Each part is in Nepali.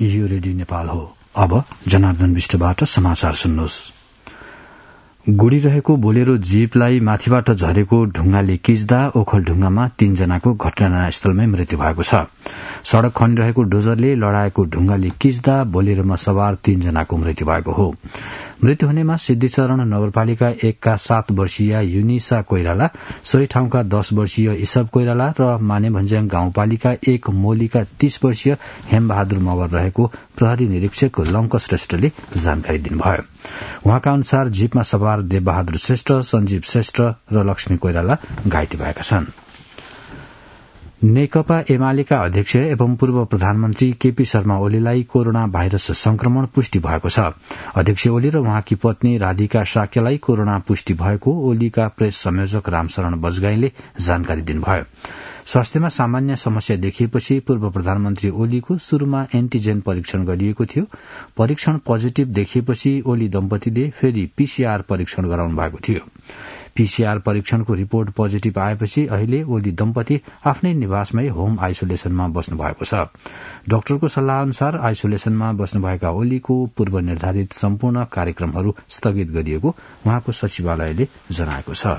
यो रेडियो नेपाल हो। अब जनार्दन विष्टबाट समाचार सुन्नुहोस्। गुडिरहेको बोलेरो जीपलाई माथिबाट झरेको ढुङ्गाले किच्दा ओखलढुङ्गामा 3 जनाको घटनास्थलमै मृत्यु भएको छ। सड़क खनिरहेको डोजरले लडाएको ढुङ्गाले किच्दा बोलेरोमा सवार 3 जनाको मृत्यु भएको हो। मृत्यु हुनेमा सिद्धिचरण नगरपालिका 1 का 7 वर्षीय युनिसा कोइराला, सोही ठाउँका 10 वर्षीय इसब कोइराला र मानेभन्ज्याङ गाउँपालिका 1 मोलीका 30 वर्षीय हेमबहादुर मगर रहेको प्रहरी निरीक्षक लंक श्रेष्ठले जानकारी दिनुभयो। उहाँका अनुसार जीपमा सवार देवबहादुर श्रेष्ठ, सञ्जीव श्रेष्ठ र लक्ष्मी कोइराला घाइते भएका छन्। नेकपा एमालेका अध्यक्ष एवं पूर्व प्रधानमन्त्री केपी शर्मा ओलीलाई कोरोना भाइरस संक्रमण पुष्टि भएको छ। अध्यक्ष ओली र उहाँकी पत्नी राधिका साक्यलाई कोरोना पुष्टि भएको ओलीका प्रेस संयोजक रामशरण बजगाईले जानकारी दिनुभयो। स्वास्थ्यमा सामान्य समस्या देखिएपछि पूर्व प्रधानमन्त्री ओलीको शुरूमा एन्टिजेन परीक्षण गरिएको थियो। परीक्षण पोजिटिभ देखिएपछि ओली दम्पतिले फेरि पीसीआर परीक्षण गराउनु भएको थियो। पीसीआर परीक्षणको रिपोर्ट पोजिटिभ आएपछि अहिले ओली दम्पति आफ्नै निवासमै होम आइसोलेसनमा बस्नु भएको छ। डाक्टरको सल्लाह अनुसार आइसोलेसनमा बस्नुभएका ओलीको पूर्व निर्धारित सम्पूर्ण कार्यक्रमहरू स्थगित गरिएको उहाँको सचिवालयले जनाएको छ।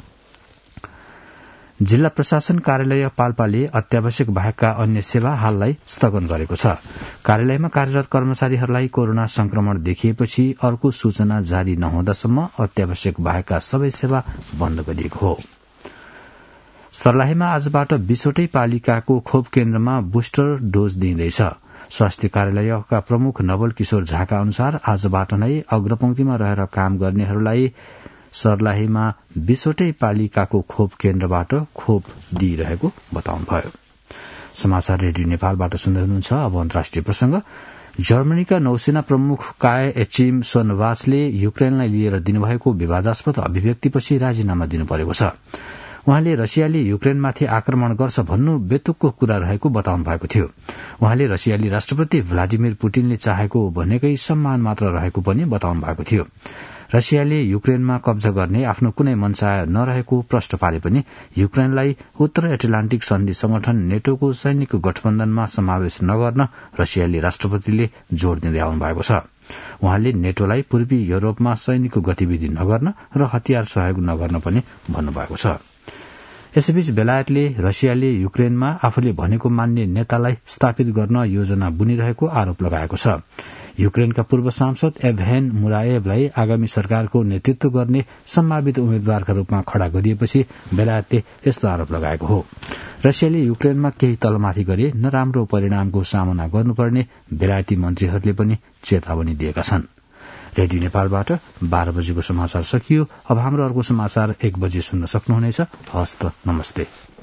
जिल्ला प्रशासन कार्यालय पाल्पाले अत्यावश्यक बाहेकका अन्य सेवा हाललाई स्थगन गरेको छ। कार्यालयमा कार्यरत कर्मचारीहरूलाई कोरोना संक्रमण देखिएपछि अर्को सूचना जारी नहुँदासम्म अत्यावश्यक बाहेकका सबै सेवा बन्द गरिएको हो। सर्लाहीमा आजबाट 20वटै पालिकाको खोप केन्द्रमा बुस्टर डोज दिइँदैछ। स्वास्थ्य कार्यालयका प्रमुख नवल किशोर झाका अनुसार आजबाट नै अग्रपंक्तिमा रहेर काम गर्नेहरूलाई सर्लाहीमा 20वटै पालिकाको खोप केन्द्रबाट खोप दिइरहेको बताउनुभयो। समाचार रेडियो नेपालबाट सुन्दै हुनुहुन्छ। अब अन्तर्राष्ट्रिय प्रसंग। जर्मनीका नौसेना प्रमुख काय एचिम सोनवाचले युक्रेनलाई लिएर दिनुभएको विवादास्पद अभिव्यक्तिपछि राजीनामा दिनु परेको छ। उहाँले रसियाले युक्रेनमाथि आक्रमण गर्छ भन्नु बेतुकको कुरा रहेको बताउनु भएको थियो। उहाँले रसियाली राष्ट्रपति भ्लादिमिर पुटिनले चाहेको भनेकै सम्मान मात्र रहेको पनि बताउनु भएको थियो। रसियाले युक्रेनमा कब्जा गर्ने आफ्नो कुनै मनसाय नरहेको प्रश्न पारे पनि युक्रेनलाई उत्तर एटलान्टिक सन्धि संगठन नेटोको सैनिक गठबन्धनमा समावेश नगर्न रसियाली राष्ट्रपतिले जोड़ दिँदै आउनु भएको छ। उहाँले नेटोलाई पूर्वी युरोपमा सैनिक गतिविधि नगर्न र हतियार सहयोग नगर्न पनि भन्नुभएको छ। यसैबीच बेलायतले रसियाले युक्रेनमा आफूले भनेको मान्ने नेतालाई स्थापित गर्न योजना बुनिरहेको आरोप लगाएको छ। युक्रेनका पूर्व सांसद एभहेन मुराएभलाई आगामी सरकारको नेतृत्व गर्ने सम्भावित उम्मेद्वारका रूपमा खड़ा गरिएपछि बेलायतले यस्तो आरोप लगाएको हो। रसियाले युक्रेनमा केही तलमाथि गरे नराम्रो परिणामको सामना गर्नुपर्ने बेलायती मन्त्रीहरूले पनि चेतावनी दिएका छन्। रेडियो नेपालबाट 12 बजेको समाचार सकियो। अब हाम्रो अर्को समाचार 1 बजे सुन्न सक्नुहुनेछ। हस्त नमस्ते।